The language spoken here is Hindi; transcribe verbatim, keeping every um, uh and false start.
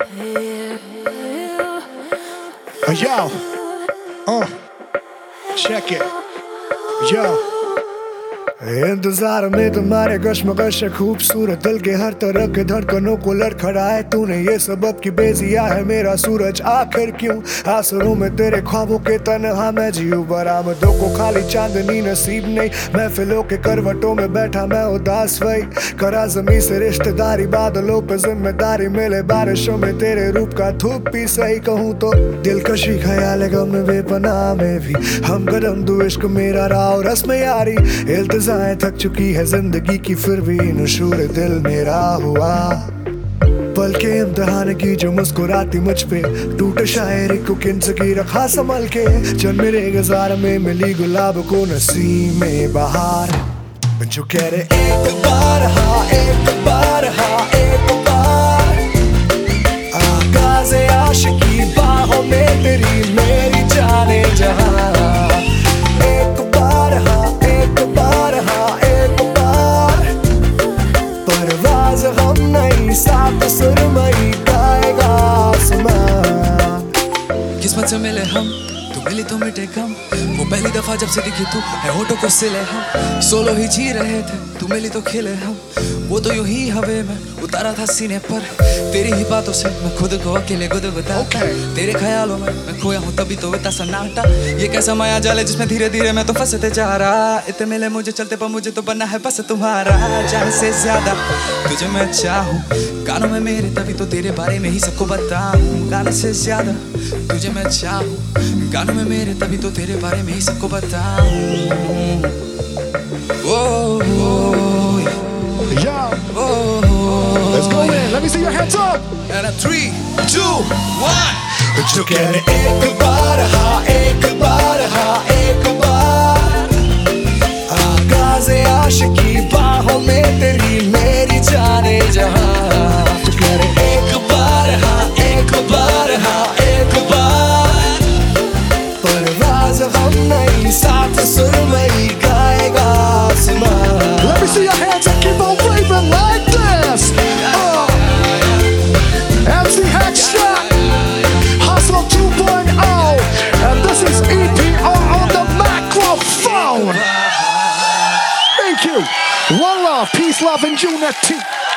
Yo, uh, check it. Yo. इंतजार में तुम्हारे कश्मकश है खूबसूरत दिल के हर तरह के धड़कनों को लड़खड़ाए तूने ये सबब की बेजिया है मेरा सूरज आखिर क्यों आसरों में तेरे ख्वाबों के तन्हा मैं जीऊं बरामदों को खाली चांदनी नसीब नहीं महफिलों के करवटों में बैठा मैं उदास वही करा जमी से रिश्तेदारी बादलों पे जिम्मेदारी मिले बारिशों में तेरे रूप का धूप भी सही कहूँ तो दिलकशी ख्याल है गम में बेपनाह में भी हम कदम दो इश्क मेरा राव रस्म यारी इल्तिजाएं थक चुकी है जिंदगी की फिर भी नशूर दिल मेरा हुआ पल के इम्तिहान की जो मुस्कुराती मुझ पे टूटे शायरी को किंच की रखा संभल के चल मेरे गुजार में मिली गुलाब को नसीम में बहार जो कह रहे एक बार हाँ एक बार हाँ एक बार आगाज़ आशिकी बाहों में तेरी मेरी जाने जहां एक बार हाँ एक बार हाँ एक बार परवाज़ हम नहीं साथ सुरमई गाएगा आसमान किस्मत से मिले हम तू मिली तो मिटे कम वो पहली दफा जब से दिखी तू है होठों को सिले हम सोलो ही जी रहे थे तू मिली तो खिले हम वो तो यूं ही हवे में उतारा था सीने पर तेरी ही बातों से मैं खुद को अकेले गुदगुदाता okay. तेरे ख्यालों में मैं खोया हूँ तभी तो इतना सन्नाटा ये कैसा माया जाल है जिसमें धीरे धीरे मैं तो फंसते जा रहा इतने मिले मुझे चलते पर मुझे तो बनना है बस तुम्हारा जान से ज्यादा तुझे मैं चाहूँ गानों में मेरे तभी तो तेरे बारे में ही सबको बताऊँ गाने से ज्यादा तुझे मैं चाहूँ गानों में मेरे तभी तो तेरे बारे में ही सबको बताऊँ Yo, let's go in. Let me see your hands up. And a three, two, one. जो कह रहे एक बार हाँ एक बार हाँ एक बार आगाज़ आशिकी बाहों में तेरी मेरी जाने जहां जो कह रहे एक बार हाँ एक बार हाँ एक बार परवाज़ हम नहीं साथ सुरमई गाएगा आसमान. Let me see your hands and keep on waving like this. Uh, M C Hextra, Hustle two point oh, and this is E P R on the microphone. Thank you. One love, peace, love, and unity.